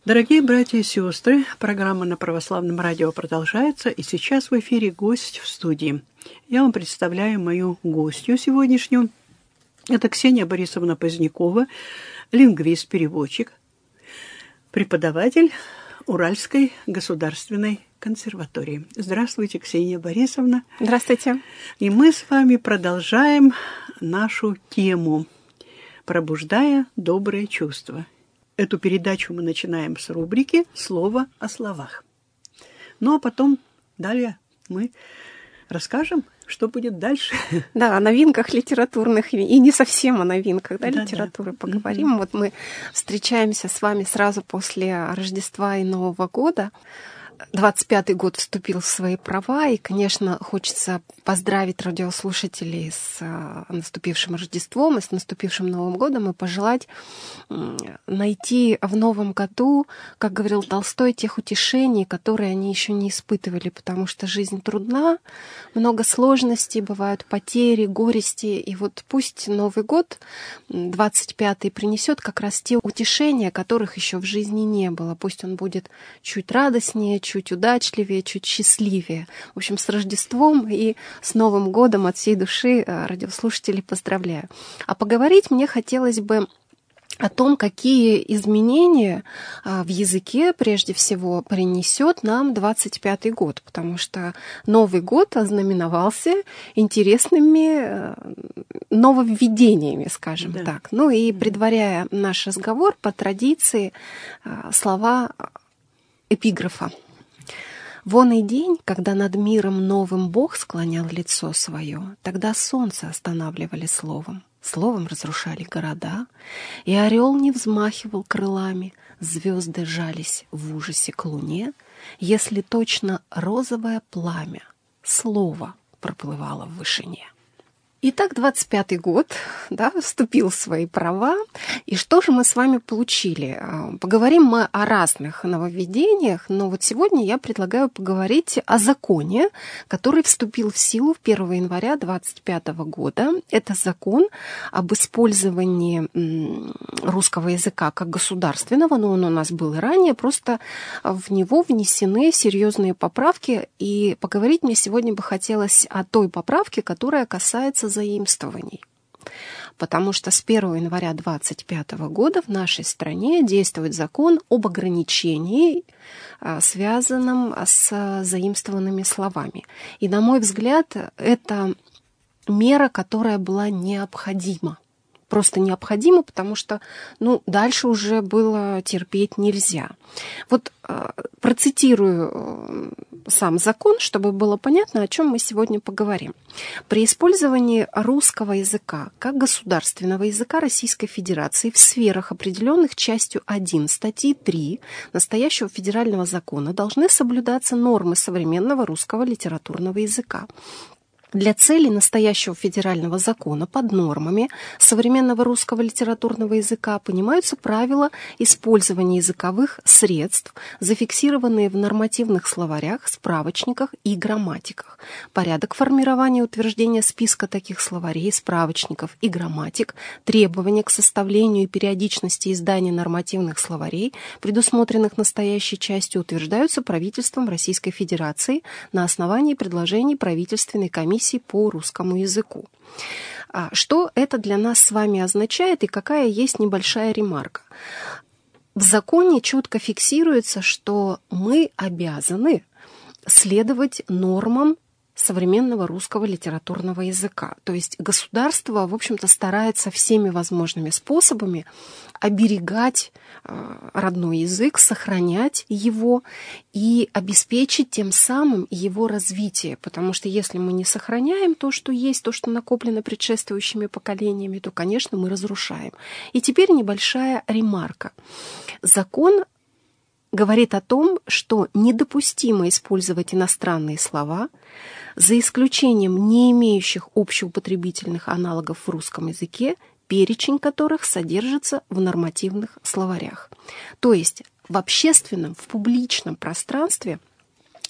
Дорогие братья и сестры, программа на Православном радио продолжается, и сейчас в эфире гость в студии. Я вам представляю мою гостью сегодняшнюю. Это Ксения Борисовна Позднякова, лингвист-переводчик, преподаватель Уральской государственной консерватории. Здравствуйте, Ксения Борисовна. Здравствуйте. И мы с вами продолжаем нашу тему «Пробуждая добрые чувства». Эту передачу мы начинаем с рубрики «Слово о словах». Ну, а потом далее мы расскажем, что будет дальше. Да, о новинках литературных и не совсем о новинках литературы поговорим. Вот мы встречаемся с вами сразу после Рождества и Нового года. 25-й год вступил в свои права, и, конечно, хочется поздравить радиослушателей с наступившим Рождеством и с наступившим Новым годом и пожелать найти в Новом году, как говорил Толстой, тех утешений, которые они еще не испытывали, потому что жизнь трудна, много сложностей, бывают потери, горести, и вот пусть Новый год, 25-й, принесет как раз те утешения, которых еще в жизни не было. Пусть он будет чуть радостнее, чуть удачливее, чуть счастливее. В общем, с Рождеством и с Новым годом от всей души радиослушателей поздравляю. А поговорить мне хотелось бы о том, какие изменения в языке, прежде всего, принесет нам 25-й год, потому что Новый год ознаменовался интересными нововведениями, скажем так. Ну и предваряя наш разговор, по традиции, слова эпиграфа. «Вон и день, когда над миром новым Бог склонял лицо свое, тогда солнце останавливали словом, словом разрушали города, и орел не взмахивал крылами, звезды жались в ужасе к луне, если точно розовое пламя слово проплывало в вышине». Итак, 25-й год, вступил в свои права. И что же мы с вами получили? Поговорим мы о разных нововведениях, но вот сегодня я предлагаю поговорить о законе, который вступил в силу 1 января 25 года. Это закон об использовании русского языка как государственного, но он у нас был и ранее, просто в него внесены серьезные поправки. И поговорить мне сегодня бы хотелось о той поправке, которая касается заимствований. Потому что с 1 января 2025 года в нашей стране действует закон об ограничении, связанном с заимствованными словами. И, на мой взгляд, это мера, которая была необходима. Просто необходимо, потому что дальше уже было терпеть нельзя. Вот процитирую сам закон, чтобы было понятно, о чем мы сегодня поговорим. При использовании русского языка как государственного языка Российской Федерации в сферах, определенных частью 1 статьи 3 настоящего федерального закона, должны соблюдаться нормы современного русского литературного языка. Для целей настоящего федерального закона под нормами современного русского литературного языка понимаются правила использования языковых средств, зафиксированные в нормативных словарях, справочниках и грамматиках, порядок формирования и утверждения списка таких словарей, справочников и грамматик, требования к составлению и периодичности издания нормативных словарей, предусмотренных настоящей частью, утверждаются правительством Российской Федерации на основании предложений правительственной комиссии по русскому языку. Что это для нас с вами означает и какая есть небольшая ремарка? В законе четко фиксируется, что мы обязаны следовать нормам современного русского литературного языка. То есть государство, в общем-то, старается всеми возможными способами оберегать родной язык, сохранять его и обеспечить тем самым его развитие. Потому что если мы не сохраняем то, что есть, то, что накоплено предшествующими поколениями, то, конечно, мы разрушаем. И теперь небольшая ремарка. Закон говорит о том, что недопустимо использовать иностранные слова, за исключением не имеющих общеупотребительных аналогов в русском языке, перечень которых содержится в нормативных словарях. То есть в общественном, в публичном пространстве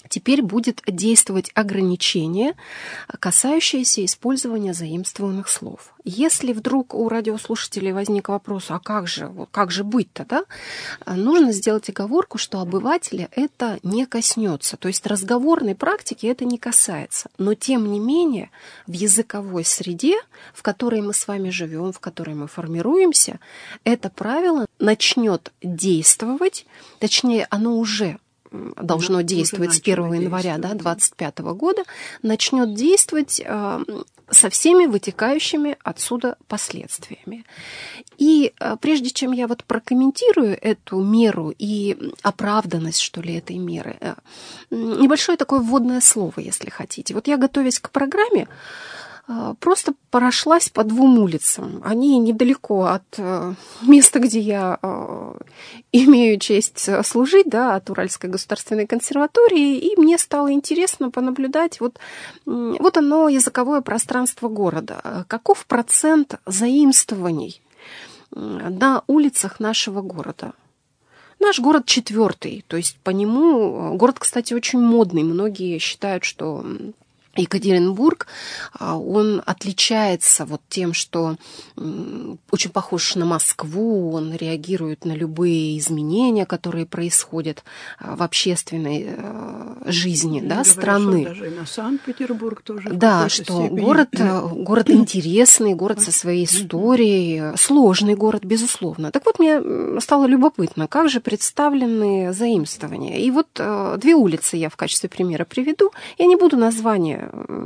теперь будет действовать ограничение, касающееся использования заимствованных слов. Если вдруг у радиослушателей возник вопрос, а как же быть-то, да? Нужно сделать оговорку, что обывателя это не коснется. То есть разговорной практики это не касается. Но тем не менее в языковой среде, в которой мы с вами живем, в которой мы формируемся, это правило начнет действовать, точнее оно уже должно действовать с 1 января 2025 года, начнет действовать со всеми вытекающими отсюда последствиями. И прежде чем я прокомментирую эту меру и оправданность, что ли, этой меры, небольшое такое вводное слово, если хотите. Я, готовясь к программе, просто прошлась по 2 улицам. Они недалеко от места, где я имею честь служить, да, от Уральской государственной консерватории, и мне стало интересно понаблюдать вот оно, языковое пространство города. Каков процент заимствований на улицах нашего города? Наш город 4-й, то есть по нему город, кстати, очень модный. Многие считают, что Екатеринбург, он отличается тем, что очень похож на Москву, он реагирует на любые изменения, которые происходят в общественной жизни, да, страны. Даже и на Санкт-Петербург тоже. Да, что город интересный, город со своей историей, сложный город, безусловно. Так мне стало любопытно, как же представлены заимствования. И 2 улицы я в качестве примера приведу. Я не буду названия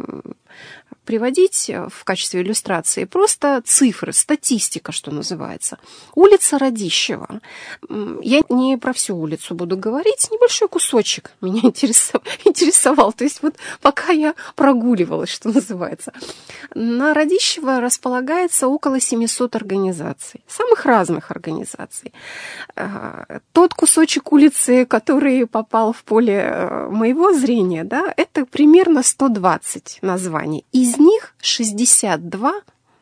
приводить в качестве иллюстрации, просто цифры, статистика, что называется. Улица Радищева. Я не про всю улицу буду говорить, небольшой кусочек меня интересовал. То есть пока я прогуливалась, что называется. На Радищева располагается около 700 организаций, самых разных организаций. Тот кусочек улицы, который попал в поле моего зрения, да, это примерно 120 названий. Из них 62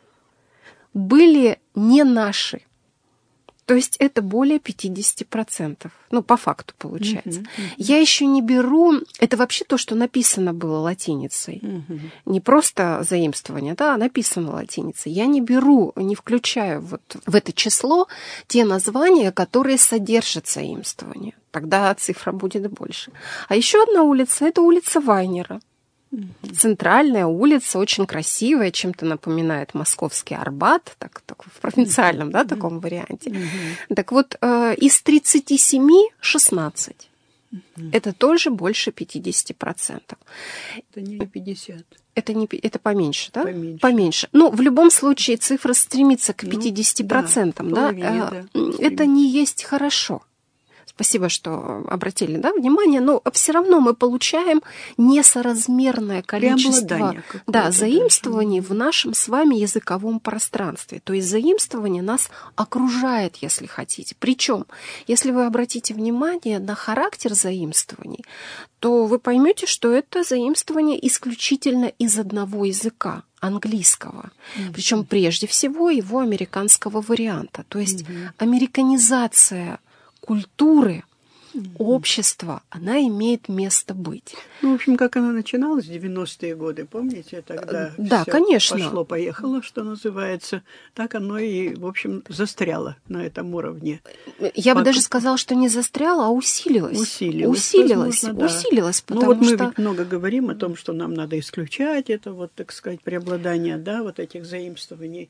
были не наши. То есть это более 50%. По факту получается. Я еще не беру... Это вообще то, что написано было латиницей. Не просто заимствование, да, а написано латиницей. Я не беру, не включаю в это число те названия, которые содержат заимствование. Тогда цифра будет больше. А еще одна улица – это улица Вайнера. Центральная улица, очень красивая, чем-то напоминает московский Арбат, так в провинциальном, да, таком варианте. Так из 37 – 16. Это тоже больше 50%. Это не 50. Это поменьше, да? Поменьше. В любом случае цифра стремится к 50%, да? Это не есть хорошо. Спасибо, что обратили, да, внимание, но все равно мы получаем несоразмерное количество заимствований в нашем с вами языковом пространстве. То есть заимствование нас окружает, если хотите. Причем, если вы обратите внимание на характер заимствований, то вы поймете, что это заимствование исключительно из одного языка, английского. Причем прежде всего его американского варианта. То есть американизация культуры, общества, она имеет место быть. В общем, как она начиналась в 90-е годы, помните? Тогда да, конечно. Пошло-поехало, что называется. Так оно и, в общем, застряло на этом уровне. Я бы даже сказала, что не застряло, а усилилось. Усилилось, потому что... Мы ведь много говорим о том, что нам надо исключать это, так сказать, преобладание, да, этих заимствований.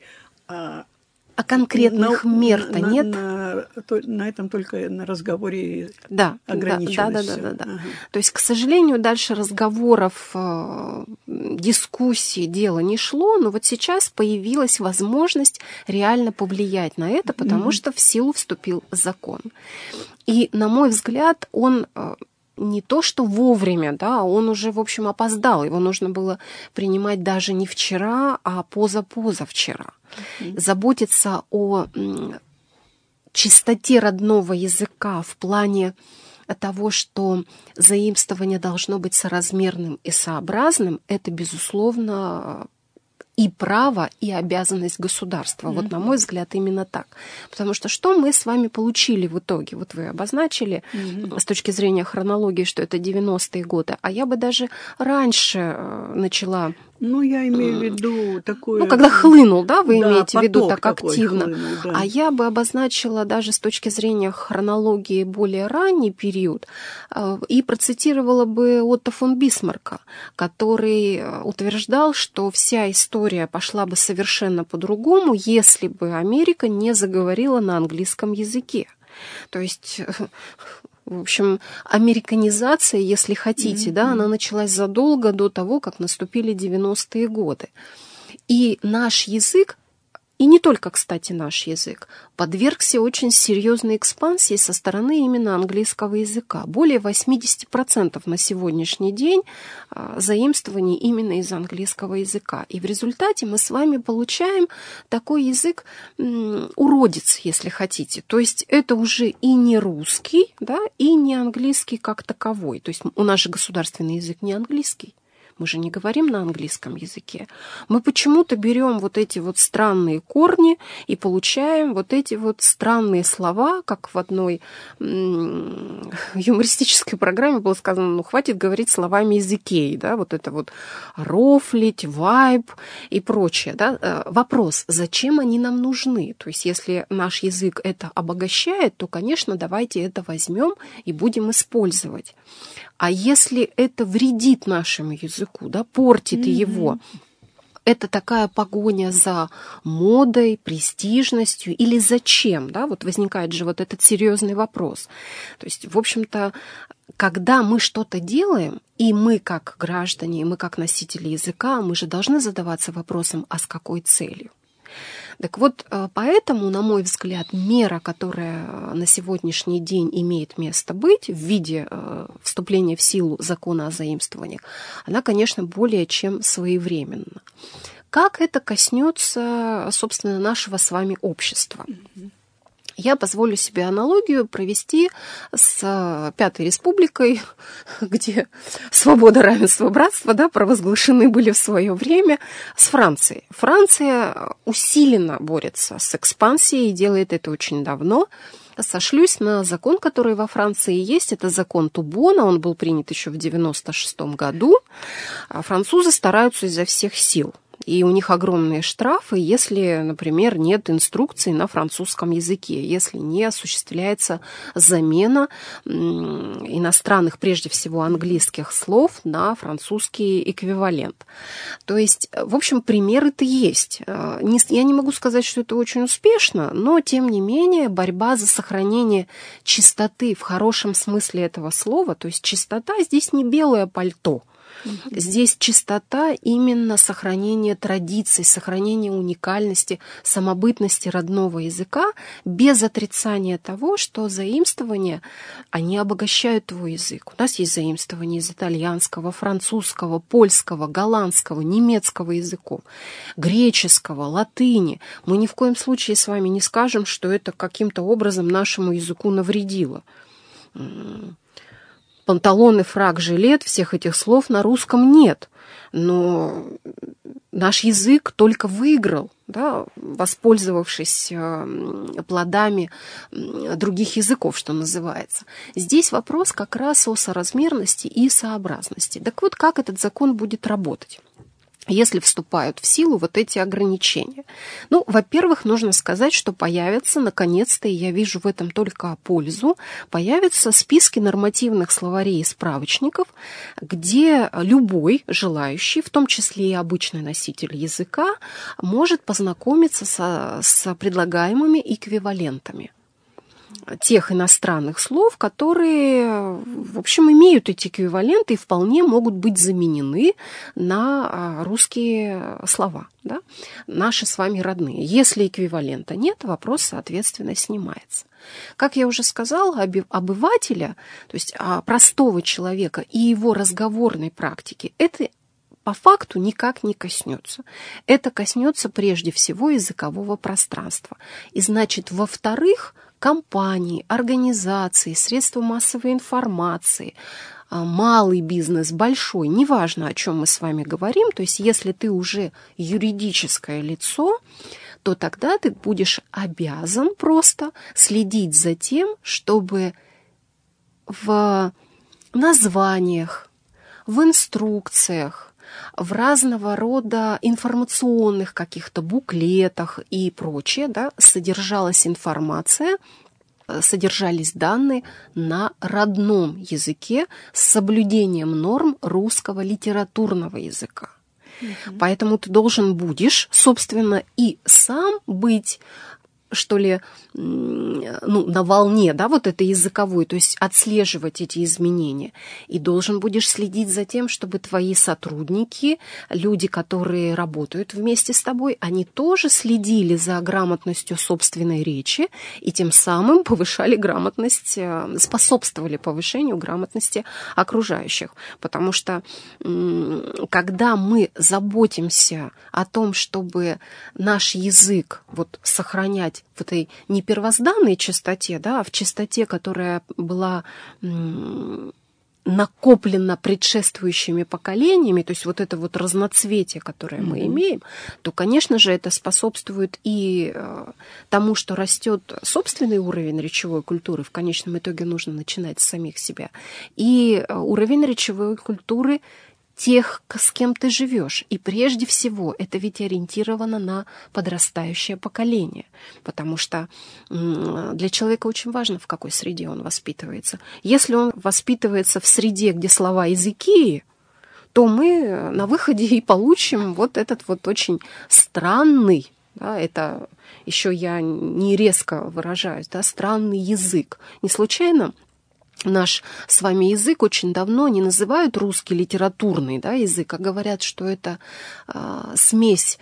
А конкретных мер-то нет? На этом только на разговоре ограничилось. Да. То есть, к сожалению, дальше разговоров, дискуссий дело не шло, но сейчас появилась возможность реально повлиять на это, потому что в силу вступил закон. И, на мой взгляд, он не то что вовремя, да, он уже, в общем, опоздал. Его нужно было принимать даже не вчера, а позавчера. Заботиться о чистоте родного языка в плане того, что заимствование должно быть соразмерным и сообразным, это, безусловно, и право, и обязанность государства. Вот, на мой взгляд, именно так. Потому что мы с вами получили в итоге? Вот вы обозначили с точки зрения хронологии, что это 90-е годы, а я бы даже раньше начала... Я имею в виду такое... когда хлынул, да, вы имеете в виду так такой активно. Хлынул, да. А я бы обозначила даже с точки зрения хронологии более ранний период и процитировала бы Отто фон Бисмарка, который утверждал, что вся история пошла бы совершенно по-другому, если бы Америка не заговорила на английском языке. То есть... В общем, американизация, если хотите, да, она началась задолго до того, как наступили 90-е годы. И наш язык, и не только, кстати, наш язык, подвергся очень серьезной экспансии со стороны именно английского языка. Более 80% на сегодняшний день заимствований именно из английского языка. И в результате мы с вами получаем такой язык уродец, если хотите. То есть это уже и не русский, да, и не английский как таковой. То есть у нас же государственный язык не английский. Мы же не говорим на английском языке. Мы почему-то берем вот эти вот странные корни и получаем вот эти вот странные слова, как в одной юмористической программе было сказано, хватит говорить словами из Икеи, да, вот это вот рофлить, вайб и прочее, да. Вопрос, зачем они нам нужны? То есть если наш язык это обогащает, то, конечно, давайте это возьмем и будем использовать. А если это вредит нашему языку, да, портит его, это такая погоня за модой, престижностью или зачем, да, вот возникает же вот этот серьезный вопрос. То есть, в общем-то, когда мы что-то делаем, и мы как граждане, и мы как носители языка, мы же должны задаваться вопросом, а с какой целью? Так вот, поэтому, на мой взгляд, мера, которая на сегодняшний день имеет место быть в виде вступления в силу закона о заимствованиях, она, конечно, более чем своевременна. Как это коснется, собственно, нашего с вами общества? Я позволю себе аналогию провести с Пятой Республикой, где свобода, равенство, братство, да, провозглашены были в свое время, с Францией. Франция усиленно борется с экспансией и делает это очень давно. Сошлюсь на закон, который во Франции есть. Это закон Тубона, он был принят еще в 1996 году. Французы стараются изо всех сил. И у них огромные штрафы, если, например, нет инструкций на французском языке, если не осуществляется замена иностранных, прежде всего английских слов на французский эквивалент. То есть, в общем, примеры-то есть. Я не могу сказать, что это очень успешно, но, тем не менее, борьба за сохранение чистоты в хорошем смысле этого слова, то есть чистота здесь не белое пальто, здесь чистота именно сохранения традиций, сохранения уникальности, самобытности родного языка, без отрицания того, что заимствования, они обогащают твой язык. У нас есть заимствования из итальянского, французского, польского, голландского, немецкого языков, греческого, латыни. Мы ни в коем случае с вами не скажем, что это каким-то образом нашему языку навредило. Панталоны, фрак, жилет, всех этих слов на русском нет. Но наш язык только выиграл, да, воспользовавшись плодами других языков, что называется. Здесь вопрос как раз о соразмерности и сообразности. Так вот, как этот закон будет работать, если вступают в силу вот эти ограничения? Ну, во-первых, нужно сказать, что появятся, наконец-то, и я вижу в этом только пользу, появятся списки нормативных словарей и справочников, где любой желающий, в том числе и обычный носитель языка, может познакомиться с предлагаемыми эквивалентами тех иностранных слов, которые, в общем, имеют эти эквиваленты и вполне могут быть заменены на русские слова, да, наши с вами родные. Если эквивалента нет, вопрос, соответственно, снимается. Как я уже сказала, обывателя, то есть простого человека и его разговорной практики, это по факту никак не коснется. Это коснется прежде всего языкового пространства. И значит, во-вторых, компании, организации, средства массовой информации, малый бизнес, большой, неважно, о чем мы с вами говорим, то есть если ты уже юридическое лицо, то тогда ты будешь обязан просто следить за тем, чтобы в названиях, в инструкциях, в разного рода информационных каких-то буклетах и прочее, да, содержалась информация, содержались данные на родном языке с соблюдением норм русского литературного языка. Поэтому ты должен будешь, собственно, и сам быть, что ли, на волне, да, вот этой языковой, то есть отслеживать эти изменения. И должен будешь следить за тем, чтобы твои сотрудники, люди, которые работают вместе с тобой, они тоже следили за грамотностью собственной речи и тем самым повышали грамотность, способствовали повышению грамотности окружающих. Потому что когда мы заботимся о том, чтобы наш язык вот сохранять в этой не первозданной чистоте, да, а в чистоте, которая была накоплена предшествующими поколениями, то есть вот это вот разноцветие, которое мы имеем, то, конечно же, это способствует и тому, что растет собственный уровень речевой культуры. В конечном итоге нужно начинать с самих себя. И уровень речевой культуры тех, с кем ты живешь. И прежде всего это ведь ориентировано на подрастающее поколение, потому что для человека очень важно, в какой среде он воспитывается. Если он воспитывается в среде, где слова языки, то мы на выходе и получим вот этот вот очень странный, да, это еще я не резко выражаюсь, да, странный язык. Не случайно наш с вами язык очень давно не называют русский литературный, да, язык, а говорят, что это смесь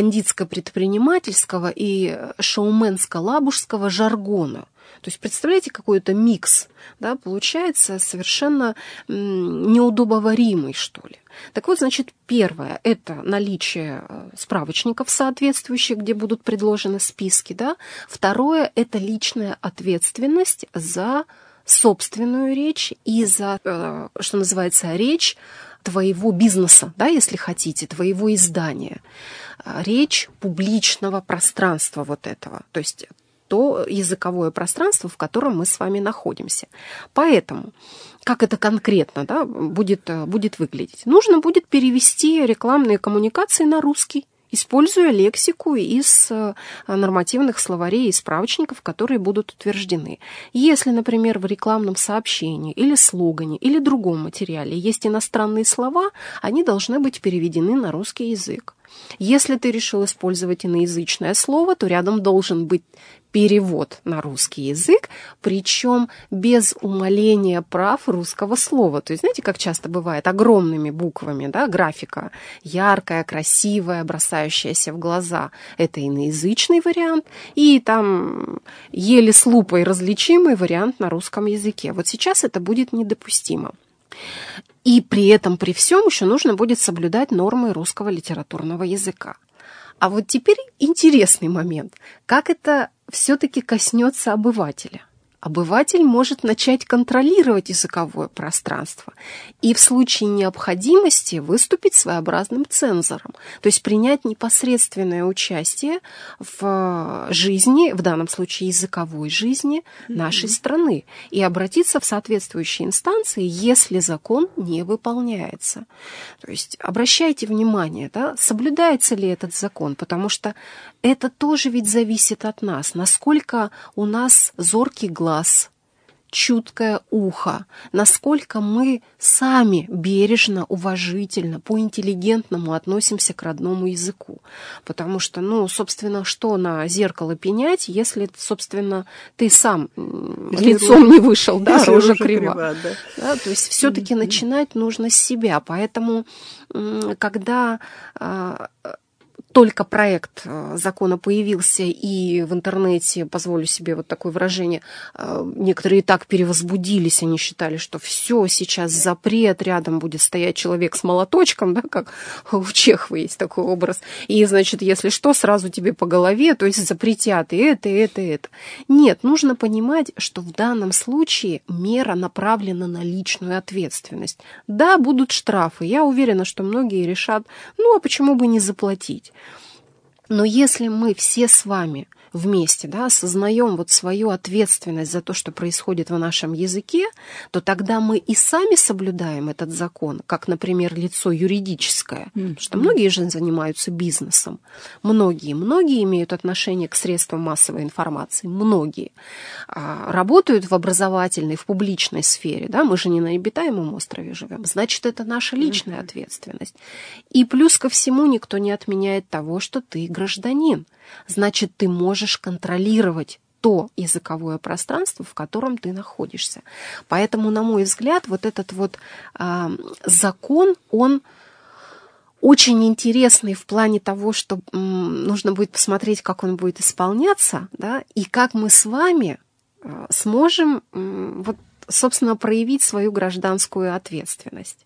бандитско-предпринимательского и шоуменско-лабужского жаргона. То есть, представляете, какой-то микс, да, получается совершенно неудобоваримый, что ли. Так вот, значит, первое – это наличие справочников соответствующих, где будут предложены списки, да. Второе – это личная ответственность за собственную речь и за, что называется, речь твоего бизнеса, да, если хотите, твоего издания. Речь публичного пространства вот этого, то есть то языковое пространство, в котором мы с вами находимся. Поэтому, как это конкретно, да, будет выглядеть? Нужно будет перевести рекламные коммуникации на русский, используя лексику из нормативных словарей и справочников, которые будут утверждены. Если, например, в рекламном сообщении или слогане или другом материале есть иностранные слова, они должны быть переведены на русский язык. Если ты решил использовать иноязычное слово, то рядом должен быть перевод на русский язык, причем без умаления прав русского слова. То есть, знаете, как часто бывает, огромными буквами, да, графика яркая, красивая, бросающаяся в глаза. Это иноязычный вариант, и там еле с лупой различимый вариант на русском языке. Вот сейчас это будет недопустимо. И при этом, при всем, еще нужно будет соблюдать нормы русского литературного языка. А вот теперь интересный момент. Как это все-таки коснется обывателя? Обыватель может начать контролировать языковое пространство и в случае необходимости выступить своеобразным цензором, то есть принять непосредственное участие в жизни, в данном случае языковой жизни нашей страны, и обратиться в соответствующие инстанции, если закон не выполняется. То есть обращайте внимание, да, соблюдается ли этот закон, потому что это тоже ведь зависит от нас, насколько у нас зоркий глаз, чуткое ухо, насколько мы сами бережно, уважительно, по-интеллигентному относимся к родному языку. Потому что, собственно, что на зеркало пенять, если, собственно, ты сам лицом не вышел, да, рожа крива. Да, то есть все-таки начинать нужно с себя. Поэтому, когда только проект закона появился, и в интернете, позволю себе вот такое выражение, некоторые так перевозбудились, они считали, что все, сейчас запрет, рядом будет стоять человек с молоточком, да, как у Чехова есть такой образ, и, значит, если что, сразу тебе по голове, то есть запретят и это, и это, и это. Нет, нужно понимать, что в данном случае мера направлена на личную ответственность. Да, будут штрафы, я уверена, что многие решат, ну, а почему бы не заплатить? Но если мы все с вами вместе, да, осознаем вот свою ответственность за то, что происходит в нашем языке, то тогда мы и сами соблюдаем этот закон, как, например, лицо юридическое, потому что многие же занимаются бизнесом, многие имеют отношение к средствам массовой информации, многие работают в образовательной, в публичной сфере, да, мы же не на обитаемом острове живем, значит, это наша личная ответственность. И плюс ко всему никто не отменяет того, что ты гражданин. Значит, ты можешь контролировать то языковое пространство, в котором ты находишься. Поэтому, на мой взгляд, вот этот вот закон, он очень интересный в плане того, что нужно будет посмотреть, как он будет исполняться, да, и как мы с вами сможем, вот, собственно, проявить свою гражданскую ответственность.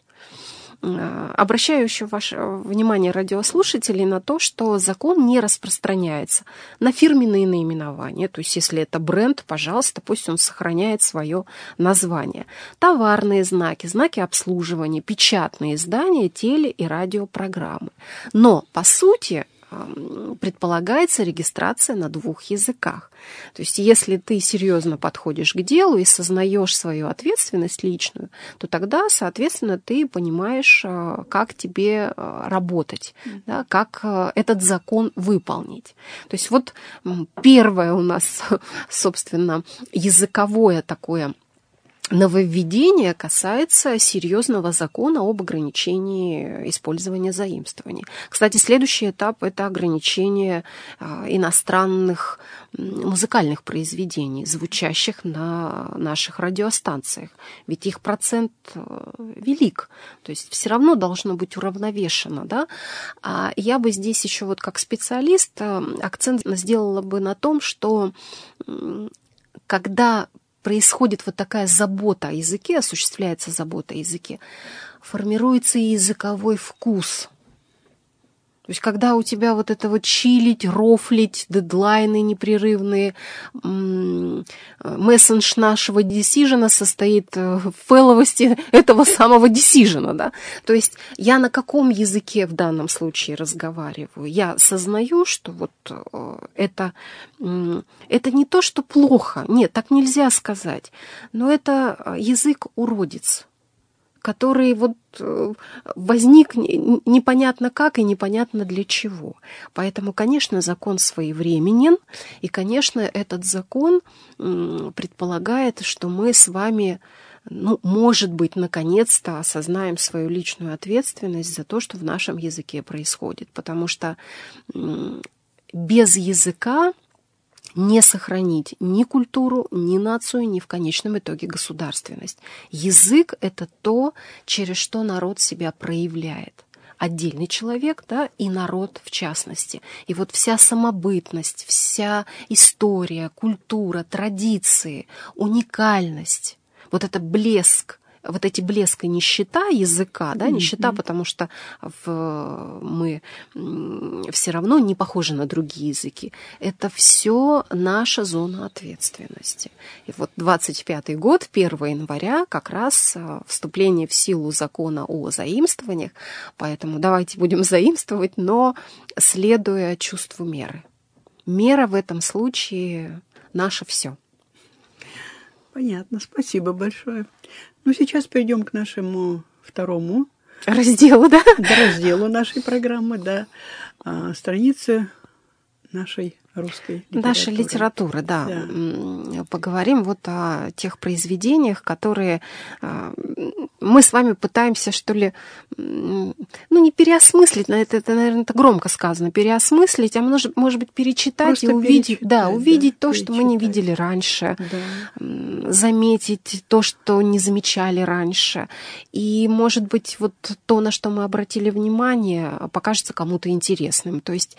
Обращаю еще ваше внимание радиослушателей на то, что закон не распространяется на фирменные наименования. То есть, если это бренд, пожалуйста, пусть он сохраняет свое название. Товарные знаки, знаки обслуживания, печатные издания, теле- и радиопрограммы. Но, по сути, предполагается регистрация на 2 языках. То есть, если ты серьезно подходишь к делу и сознаешь свою ответственность личную, то тогда, соответственно, ты понимаешь, как тебе работать, да, как этот закон выполнить. То есть, вот первое у нас, собственно, языковое такое нововведение касается серьезного закона об ограничении использования заимствований. Кстати, следующий этап – это ограничение иностранных музыкальных произведений, звучащих на наших радиостанциях. Ведь их процент велик, то есть все равно должно быть уравновешено. Да? А я бы здесь еще вот как специалист акцент сделала бы на том, что когда происходит вот такая забота о языке, осуществляется забота о языке, формируется и языковой вкус. То есть, когда у тебя вот это вот чилить, рофлить, дедлайны непрерывные, мессендж нашего decision состоит в фейловости этого самого decision, да? То есть, я на каком языке в данном случае разговариваю? Я сознаю, что вот это не то, что плохо, нет, так нельзя сказать, но это язык-уродец, который вот возник непонятно как и непонятно для чего. Поэтому, конечно, закон своевременен, и, конечно, этот закон предполагает, что мы с вами, ну, может быть, наконец-то осознаем свою личную ответственность за то, что в нашем языке происходит. Потому что без языка не сохранить ни культуру, ни нацию, ни в конечном итоге государственность. Язык — это то, через что народ себя проявляет. Отдельный человек, да, и народ в частности. И вот вся самобытность, вся история, культура, традиции, уникальность, вот это блеск, вот эти блеск и нищета языка, да, нищета, потому что мы все равно не похожи на другие языки. Это все наша зона ответственности. И вот 25-й год, 1 января, как раз вступление в силу закона о заимствованиях. Поэтому давайте будем заимствовать, но следуя чувству меры. Мера в этом случае наше все. Понятно, спасибо большое. Ну, сейчас перейдем к нашему второму разделу, да? Разделу нашей программы, да. Страницы нашей русской литературы. Наша литература, да. Поговорим вот о тех произведениях, которые мы с вами пытаемся, что ли, не переосмыслить, это, наверное, это громко сказано, переосмыслить, а может быть, перечитать просто и увидеть, увидеть то, что мы не видели раньше, заметить то, что не замечали раньше. И, может быть, вот то, на что мы обратили внимание, покажется кому-то интересным. То есть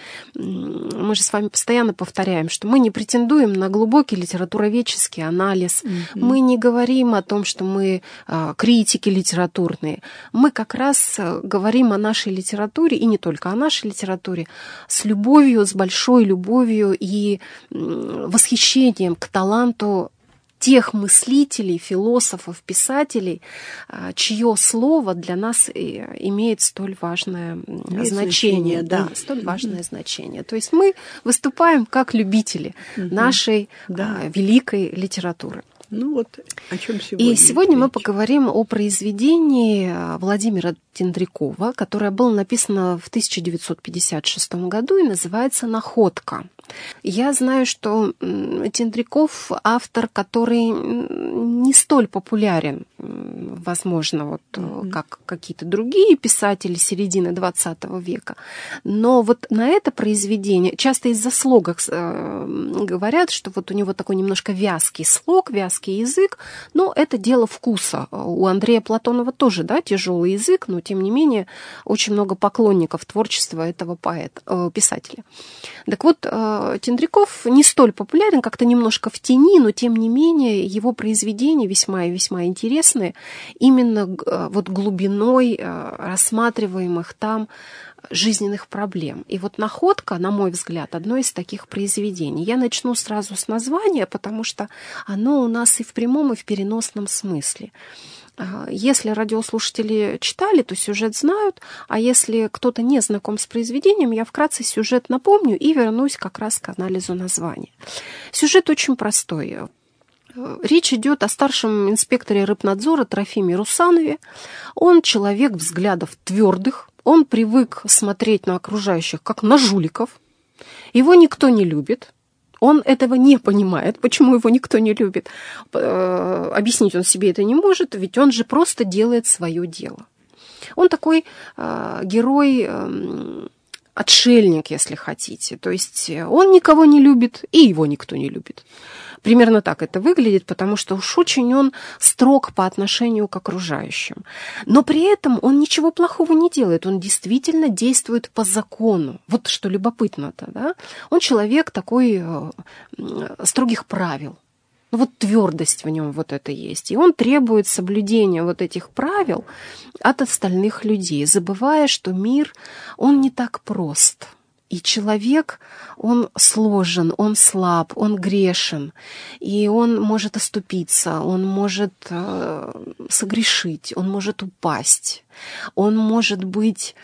мы же с вами постоянно повторяем, что мы не претендуем на глубокий литературоведческий анализ, мы не говорим о том, что мы критики литературные. Мы как раз говорим о нашей литературе, и не только о нашей литературе, с любовью, с большой любовью и восхищением к таланту тех мыслителей, философов, писателей, чье слово для нас имеет столь важное значение. Да, столь важное значение. То есть мы выступаем как любители нашей великой литературы. Ну вот о чем сегодня. И сегодня мы поговорим о произведении Владимира Тендрякова, которое было написано в 1956 году и называется «Находка». Я знаю, что Тендряков автор, который не столь популярен, возможно, как какие-то другие писатели середины XX века. Но вот на это произведение, часто из-за слога говорят, что вот у него такой немножко вязкий слог, вязкий язык, но это дело вкуса. У Андрея Платонова тоже, тяжелый язык, но тем не менее очень много поклонников творчества этого писателя. Так вот, Тендряков не столь популярен, как-то немножко в тени, но тем не менее его произведения весьма и весьма интересные именно вот глубиной рассматриваемых там жизненных проблем. И вот «Находка», на мой взгляд, одно из таких произведений. Я начну сразу с названия, потому что оно у нас и в прямом, и в переносном смысле. Если радиослушатели читали, то сюжет знают, а если кто-то не знаком с произведением, я вкратце сюжет напомню и вернусь как раз к анализу названия. Сюжет очень простой. Речь идет о старшем инспекторе рыбнадзора Трофиме Русанове. Он человек взглядов твердых, он привык смотреть на окружающих как на жуликов. Его никто не любит. Он этого не понимает, почему его никто не любит. Объяснить он себе это не может, ведь он же просто делает свое дело. Он такой герой, отшельник, если хотите. То есть он никого не любит, и его никто не любит. Примерно так это выглядит, потому что уж очень он строг по отношению к окружающим. Но при этом он ничего плохого не делает, он действительно действует по закону. Вот что любопытно-то, да? Он человек такой строгих правил. Вот твердость в нем вот это есть. И он требует соблюдения вот этих правил от остальных людей, забывая, что мир, он не так прост. И человек, он сложен, он слаб, он грешен, и он может оступиться, он может согрешить, он может упасть, он может быть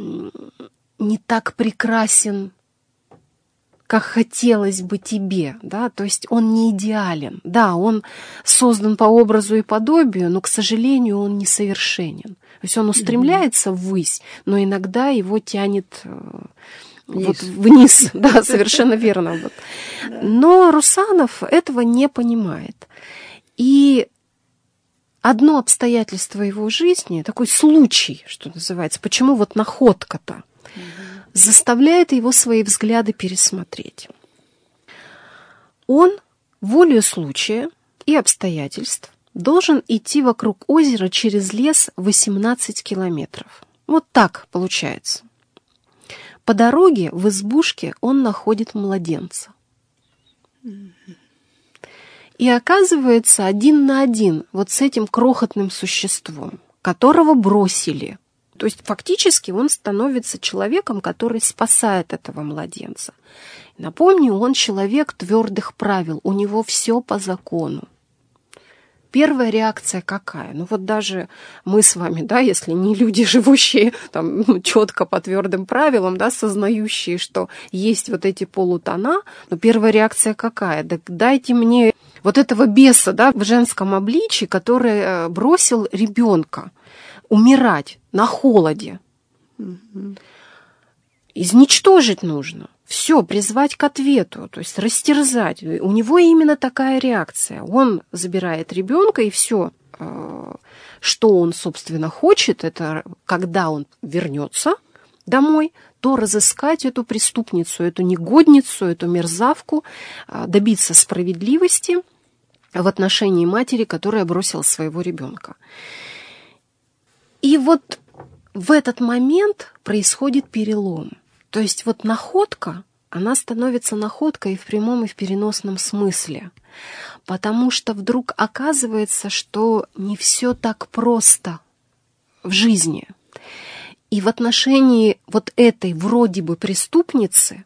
не так прекрасен, как хотелось бы тебе, да, то есть он не идеален. Да, он создан по образу и подобию, но, к сожалению, он несовершенен. То есть он устремляется ввысь, но иногда его тянет вот вниз. Да, совершенно верно. Вот. Но Русанов этого не понимает. И одно обстоятельство его жизни, такой случай, что называется, почему вот находка-то, заставляет его свои взгляды пересмотреть. Он волею случая и обстоятельств должен идти вокруг озера через лес 18 километров. Вот так получается. По дороге в избушке он находит младенца. И оказывается один на один вот с этим крохотным существом, которого бросили. То есть фактически он становится человеком, который спасает этого младенца. Напомню, он человек твердых правил, у него все по закону. Первая реакция какая? Ну вот даже мы с вами, да, если не люди, живущие там четко по твердым правилам, да, сознающие, что есть вот эти полутона, но первая реакция какая? Да дайте мне вот этого беса, да, в женском обличии, который бросил ребенка умирать на холоде. Изничтожить нужно. все, призвать к ответу, то есть растерзать. У него именно такая реакция. Он забирает ребенка, и все, что он, собственно, хочет, это когда он вернется домой, то разыскать эту преступницу, эту негодницу, эту мерзавку, добиться справедливости в отношении матери, которая бросила своего ребенка. И вот в этот момент происходит перелом. То есть вот находка, она становится находкой и в прямом, и в переносном смысле. Потому что вдруг оказывается, что не все так просто в жизни. И в отношении вот этой вроде бы преступницы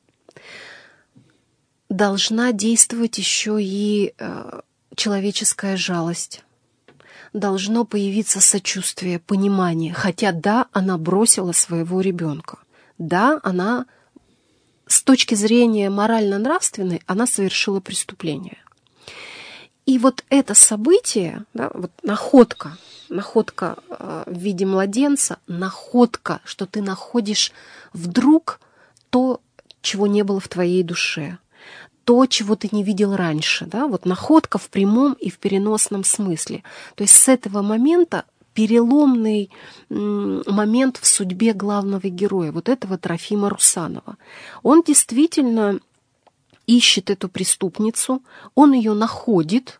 должна действовать еще и человеческая жалость. Должно появиться сочувствие, понимание. Хотя да, она бросила своего ребенка. Да, она с точки зрения морально-нравственной, она совершила преступление. И вот это событие, да, вот находка в виде младенца, находка, что ты находишь вдруг то, чего не было в твоей душе, то, чего ты не видел раньше, да, вот находка в прямом и в переносном смысле. То есть с этого момента переломный момент в судьбе главного героя, вот этого Трофима Русанова. Он действительно ищет эту преступницу, он ее находит,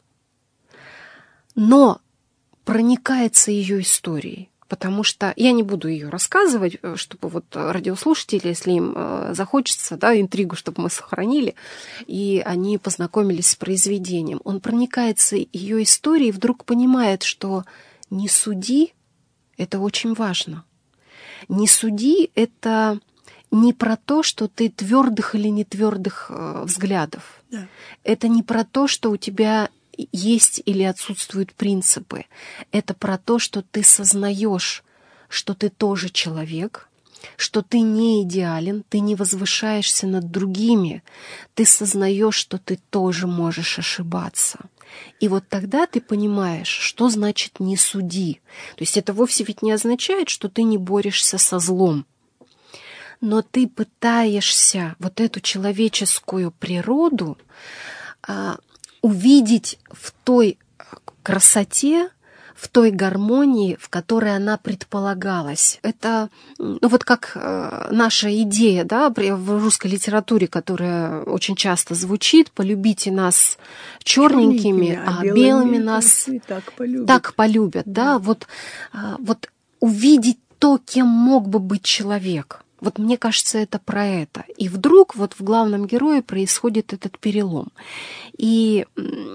но проникается ее историей. Потому что я не буду ее рассказывать, чтобы вот радиослушатели, если им захочется, да, интригу, чтобы мы сохранили, и они познакомились с произведением. Он проникается ее историей и вдруг понимает, что не суди — это очень важно. Не суди — это не про то, что ты твердых или не твердых взглядов. Да. Это не про то, что у тебя есть или отсутствуют принципы. Это про то, что ты сознаешь, что ты тоже человек, что ты не идеален, ты не возвышаешься над другими, ты сознаешь, что ты тоже можешь ошибаться. И вот тогда ты понимаешь, что значит «не суди». То есть это вовсе ведь не означает, что ты не борешься со злом. Но ты пытаешься вот эту человеческую природу увидеть в той красоте, в той гармонии, в которой она предполагалась. Это вот как наша идея, да, в русской литературе, которая очень часто звучит: «Полюбите нас черненькими, а белыми нас так полюбят». Да? Вот увидеть то, кем мог бы быть человек. Вот мне кажется, это про это. И вдруг вот в главном герое происходит этот перелом. И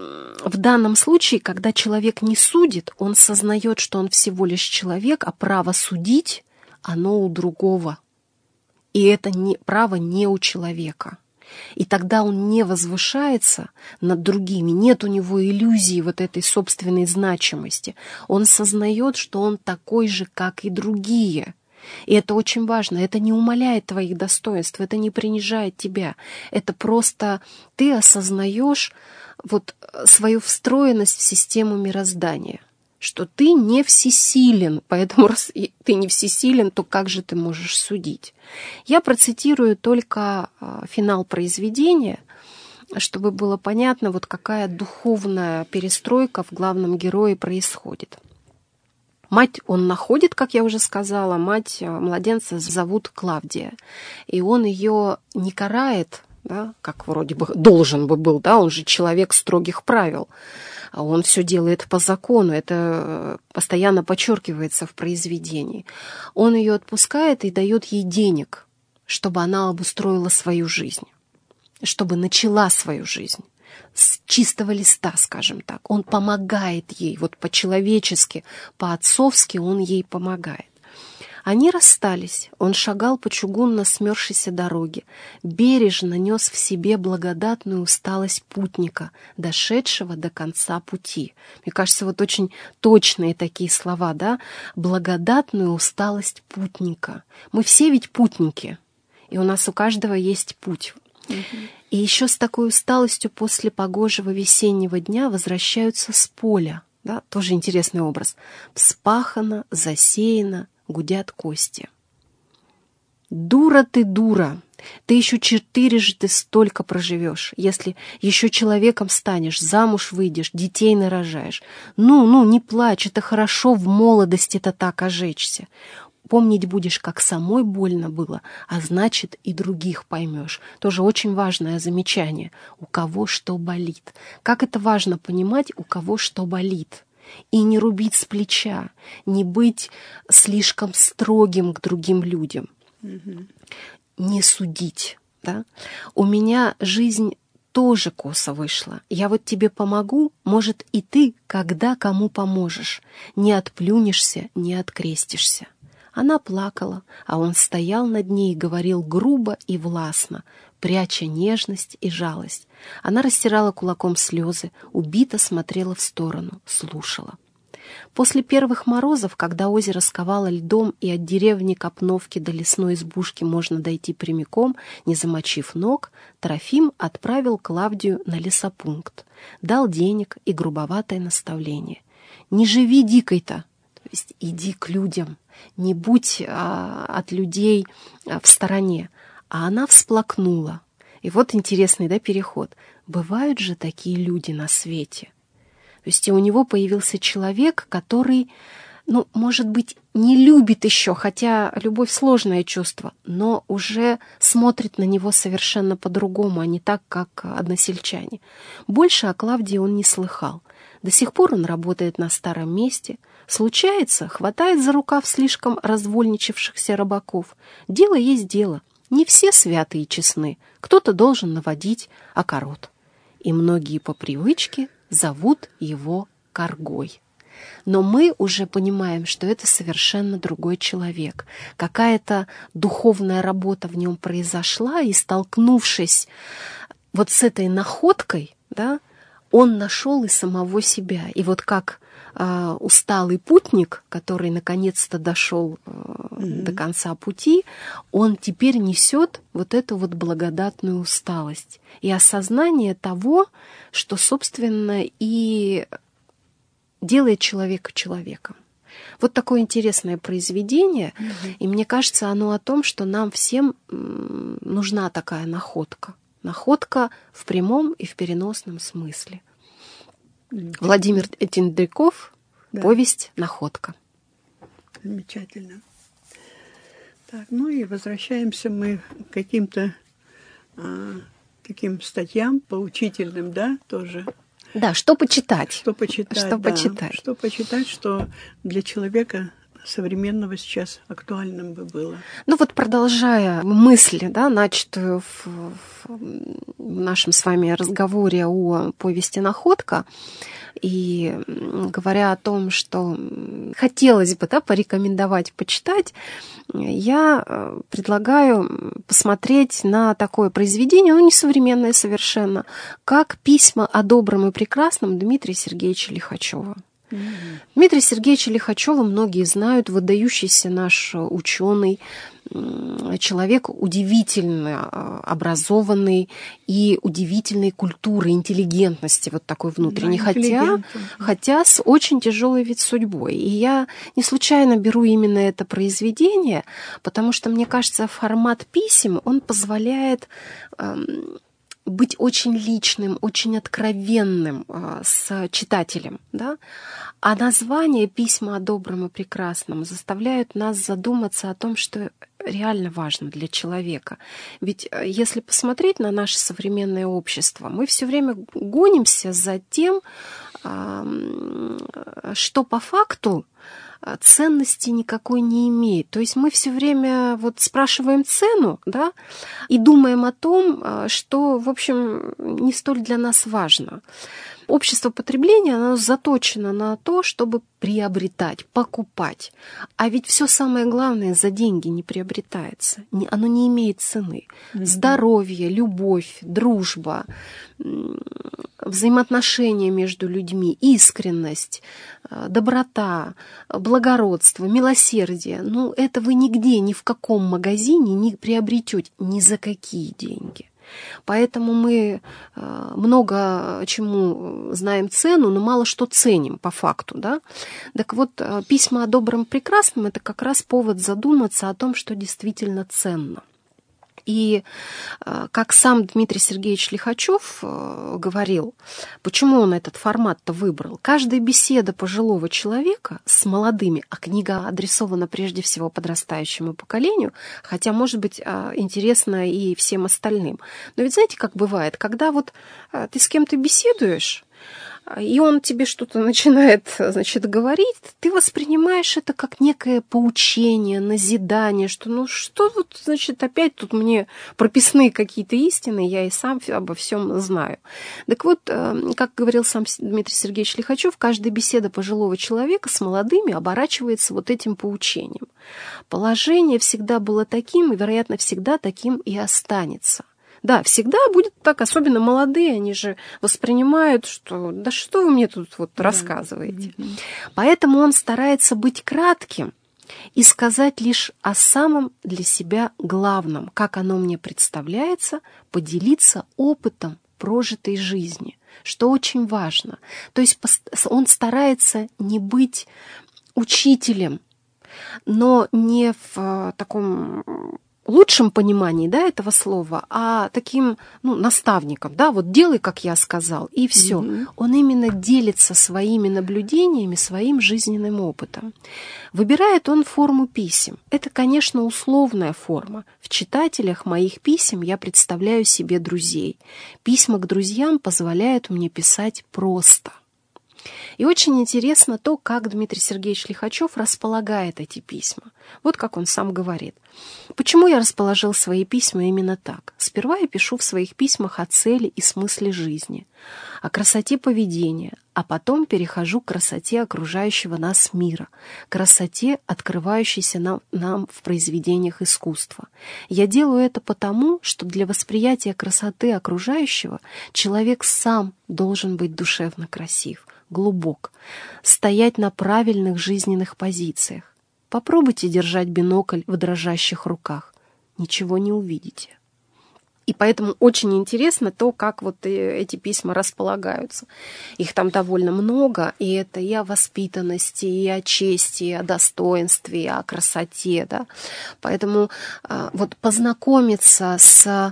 в данном случае, когда человек не судит, он сознает, что он всего лишь человек, а право судить, оно у другого. И это право не у человека. И тогда он не возвышается над другими, нет у него иллюзии вот этой собственной значимости. Он сознает, что он такой же, как и другие. И это очень важно. Это не умаляет твоих достоинств, это не принижает тебя. Это просто ты осознаешь вот свою встроенность в систему мироздания, что ты не всесилен, поэтому раз ты не всесилен, то как же ты можешь судить? Я процитирую только финал произведения, чтобы было понятно, вот какая духовная перестройка в главном герое происходит. Мать он находит, как я уже сказала, мать младенца зовут Клавдия. И он ее не карает, да, как вроде бы должен бы был, да, он же человек строгих правил. Он все делает по закону, это постоянно подчеркивается в произведении. Он ее отпускает и дает ей денег, чтобы она обустроила свою жизнь, чтобы начала свою жизнь. С чистого листа, скажем так. Он помогает ей, вот по-человечески, по-отцовски он ей помогает. Они расстались. Он шагал по чугунно смёрзшейся дороге, бережно нес в себе благодатную усталость путника, дошедшего до конца пути. Мне кажется, вот очень точные такие слова, да? Благодатную усталость путника. Мы все ведь путники, и у нас у каждого есть путь. И еще с такой усталостью после погожего весеннего дня возвращаются с поля. Да? Тоже интересный образ. Вспахано, засеяно, гудят кости. «Дура ты, дура!» Ты еще 4 столько проживешь, если еще человеком станешь, замуж выйдешь, детей нарожаешь. Ну, не плачь, это хорошо в молодости-то так ожечься. Помнить будешь, как самой больно было, а значит, и других поймешь. Тоже очень важное замечание. У кого что болит. Как это важно понимать, у кого что болит. И не рубить с плеча, не быть слишком строгим к другим людям. Не судить. Да? У меня жизнь тоже косо вышла. Я вот тебе помогу, может, и ты когда кому поможешь. Не отплюнешься, не открестишься. Она плакала, а он стоял над ней и говорил грубо и властно, пряча нежность и жалость. Она растирала кулаком слезы, убито смотрела в сторону, слушала. После первых морозов, когда озеро сковало льдом и от деревни Копновки до лесной избушки можно дойти прямиком, не замочив ног, Трофим отправил Клавдию на лесопункт, дал денег и грубоватое наставление. «Не живи дикой-то, то есть иди к людям, не будь от людей в стороне». А она всплакнула. И вот интересный, да, переход. Бывают же такие люди на свете. То есть и у него появился человек, который, может быть, не любит еще, хотя любовь сложное чувство, но уже смотрит на него совершенно по-другому, а не так, как односельчане. Больше о Клавдии он не слыхал. До сих пор он работает на старом месте. Случается, хватает за рукав слишком развольничавшихся рыбаков. Дело есть дело. Не все святы и честны. Кто-то должен наводить окорот. И многие по привычке зовут его Каргой. Но мы уже понимаем, что это совершенно другой человек. Какая-то духовная работа в нем произошла, и, столкнувшись вот с этой находкой, да, он нашел и самого себя. И вот как усталый путник, который наконец-то дошел до конца пути, он теперь несет вот эту вот благодатную усталость и осознание того, что, собственно, и делает человека человеком. Вот такое интересное произведение, и мне кажется, оно о том, что нам всем нужна такая находка. Находка в прямом и в переносном смысле. Владимир Тиндряков, да. Повесть «Находка». Замечательно. Так, и возвращаемся мы к каким-то таким статьям поучительным, да, тоже. Да, что почитать. Что почитать, что для человека современного сейчас актуальным бы было. Продолжая мысль, да, начатую в нашем с вами разговоре о повести «Находка», и говоря о том, что хотелось бы, да, порекомендовать почитать, я предлагаю посмотреть на такое произведение, несовременное совершенно, как «Письма о добром и прекрасном» Дмитрия Сергеевича Лихачева. Дмитрия Сергеевича Лихачева многие знают, выдающийся наш ученый, человек удивительно образованный и удивительной культуры, интеллигентности вот такой внутренней, да, хотя с очень тяжелой ведь судьбой. И я не случайно беру именно это произведение, потому что, мне кажется, формат писем, он позволяет быть очень личным, очень откровенным с читателем, да? А название «Письма о добром и прекрасном» заставляют нас задуматься о том, что реально важно для человека. Ведь если посмотреть на наше современное общество, мы все время гонимся за тем, что по факту ценности никакой не имеет. То есть мы все время спрашиваем цену, да, и думаем о том, что, в общем, не столь для нас важно. Общество потребления, оно заточено на то, чтобы приобретать, покупать. А ведь все самое главное за деньги не приобретается. Оно не имеет цены. Здоровье, любовь, дружба, взаимоотношения между людьми, искренность, доброта, благородство, милосердие. Это вы нигде, ни в каком магазине не приобретете ни за какие деньги. Поэтому мы много чему знаем цену, но мало что ценим по факту, да? Так вот, «Письма о добром и прекрасном» — это как раз повод задуматься о том, что действительно ценно. И как сам Дмитрий Сергеевич Лихачев говорил, почему он этот формат-то выбрал. Каждая беседа пожилого человека с молодыми, а книга адресована прежде всего подрастающему поколению, хотя, может быть, интересна и всем остальным. Но ведь знаете, как бывает, когда вот ты с кем-то беседуешь, и он тебе что-то начинает, значит, говорить, ты воспринимаешь это как некое поучение, назидание, что ну что вот, значит, опять тут мне прописные какие-то истины, я и сам обо всем знаю. Так вот, как говорил сам Дмитрий Сергеевич Лихачев, каждая беседа пожилого человека с молодыми оборачивается вот этим поучением. Положение всегда было таким, и, вероятно, всегда таким и останется. Да, всегда будет так, особенно молодые, они же воспринимают, что да что вы мне тут вот рассказываете. Поэтому он старается быть кратким и сказать лишь о самом для себя главном, как оно мне представляется, поделиться опытом прожитой жизни, что очень важно. То есть он старается не быть учителем, но не в таком лучшем понимании, да, этого слова, а таким, наставником, да, вот делай, как я сказал, и все. Он именно делится своими наблюдениями, своим жизненным опытом. Выбирает он форму писем. Это, конечно, условная форма. В читателях моих писем я представляю себе друзей. Письма к друзьям позволяют мне писать просто. И очень интересно то, как Дмитрий Сергеевич Лихачев располагает эти письма. Вот как он сам говорит. Почему я расположил свои письма именно так? Сперва я пишу в своих письмах о цели и смысле жизни, о красоте поведения, а потом перехожу к красоте окружающего нас мира, красоте, открывающейся нам в произведениях искусства. Я делаю это потому, что для восприятия красоты окружающего человек сам должен быть душевно красив, глубок, стоять на правильных жизненных позициях. Попробуйте держать бинокль в дрожащих руках. Ничего не увидите. И поэтому очень интересно то, как вот эти письма располагаются. Их там довольно много, и это и о воспитанности, и о чести, и о достоинстве, и о красоте. Да? Поэтому вот познакомиться с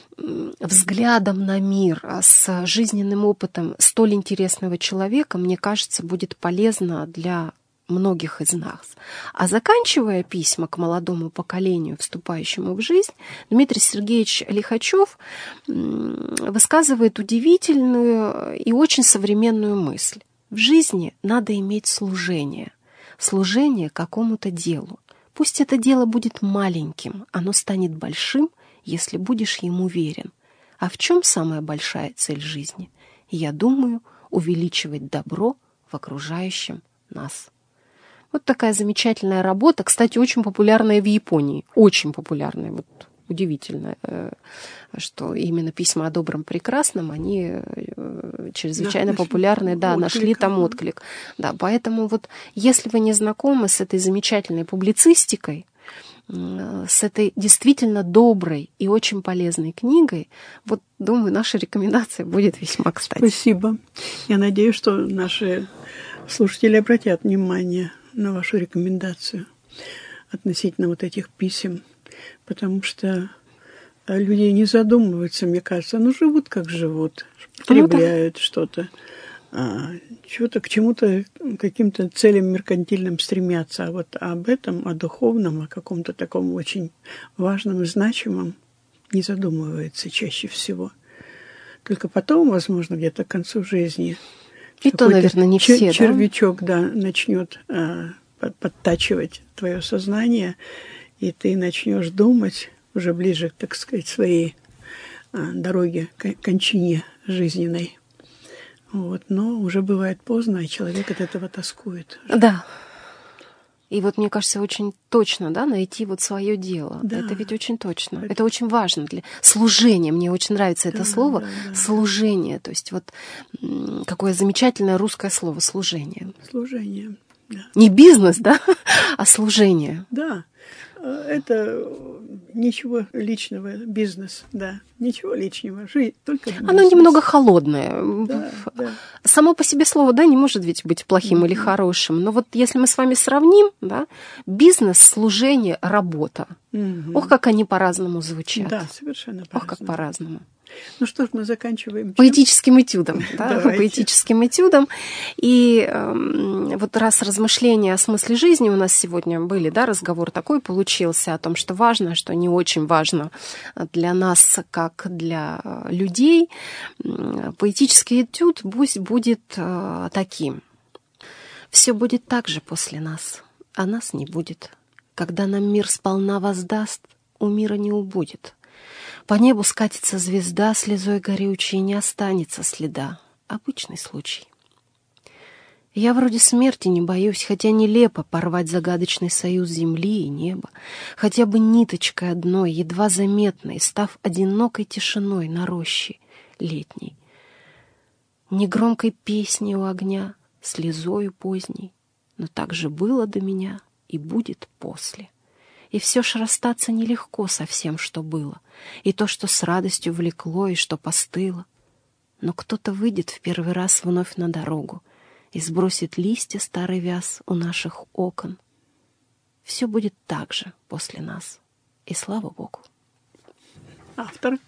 взглядом на мир, с жизненным опытом столь интересного человека, мне кажется, будет полезно для многих из нас. А заканчивая письма к молодому поколению, вступающему в жизнь, Дмитрий Сергеевич Лихачев высказывает удивительную и очень современную мысль. В жизни надо иметь служение какому-то делу. Пусть это дело будет маленьким, оно станет большим, если будешь ему верен. А в чем самая большая цель жизни? Я думаю, увеличивать добро в окружающем нас. Вот такая замечательная работа, кстати, очень популярная в Японии. Очень популярная, вот удивительно, что именно письма о добром прекрасном, они чрезвычайно популярны, да, нашли там отклик. Да, поэтому вот если вы не знакомы с этой замечательной публицистикой, с этой действительно доброй и очень полезной книгой, вот, думаю, наша рекомендация будет весьма кстати. Спасибо. Я надеюсь, что наши слушатели обратят внимание на вашу рекомендацию относительно вот этих писем, потому что люди не задумываются, мне кажется, живут как живут, потребляют что-то, чего-то к чему-то, каким-то целям меркантильным стремятся, а вот об этом, о духовном, о каком-то таком очень важном и значимом не задумываются чаще всего. Только потом, возможно, где-то к концу жизни и то, наверное, не все, червячок, да, начнет подтачивать твое сознание, и ты начнешь думать уже ближе, так сказать, своей дороге, к кончине жизненной. Вот, но уже бывает поздно, и человек от этого тоскует. Да. И вот, мне кажется, очень точно, да, найти вот свое дело. Да. Это ведь очень точно. Это очень важно для служения. Мне очень нравится это слово. Да. Служение. То есть вот какое замечательное русское слово служение. Служение, да. Не бизнес, да, а служение. Да. Это ничего личного, бизнес, да, ничего личного, жизнь только бизнес. Оно немного холодное. Да, да. Само по себе слово, да, не может ведь быть плохим или хорошим. Но вот если мы с вами сравним, да, бизнес, служение, работа. Ох, как они по-разному звучат. Да, совершенно по-разному. Ох, как по-разному. Ну что ж, мы заканчиваем. Поэтическим этюдом. Да, Давайте. поэтическим этюдом. И вот раз размышления о смысле жизни у нас сегодня были, да, разговор такой получился о том, что важно, что не очень важно для нас, как для людей. Поэтический этюд пусть будет таким. Все будет так же после нас, а нас не будет. Когда нам мир сполна воздаст, у мира не убудет. По небу скатится звезда слезой горючей, не останется следа. Обычный случай. Я вроде смерти не боюсь, хотя нелепо порвать загадочный союз земли и неба, хотя бы ниточкой одной, едва заметной, став одинокой тишиной на роще летней. Негромкой песней у огня, слезою поздней, но так же было до меня и будет после. И все ж расстаться нелегко со всем, что было, и то, что с радостью влекло, и что постыло. Но кто-то выйдет в первый раз вновь на дорогу и сбросит листья старый вяз у наших окон. Все будет так же после нас, и слава Богу. Автор?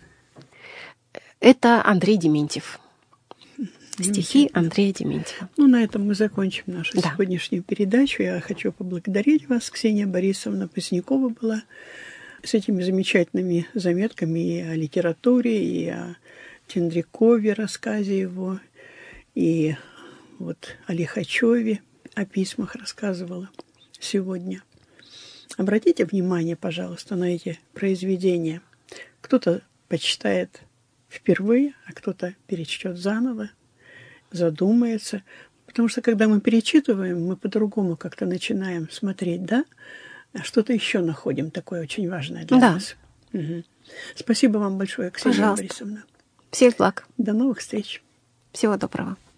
Это Андрей Дементьев. Стихи Андрея Дементьева. Ну, на этом мы закончим нашу сегодняшнюю передачу. Я хочу поблагодарить вас. Ксения Борисовна Позднякова была с этими замечательными заметками и о литературе, и о Тендрякове, рассказе его, и вот о Лихачеве, о письмах рассказывала сегодня. Обратите внимание, пожалуйста, на эти произведения. Кто-то почитает впервые, а кто-то перечтет заново, задумается. Потому что, когда мы перечитываем, мы по-другому как-то начинаем смотреть, да? А что-то еще находим такое очень важное для нас. Угу. Спасибо вам большое, Ксения Борисовна. Всех благ. До новых встреч. Всего доброго.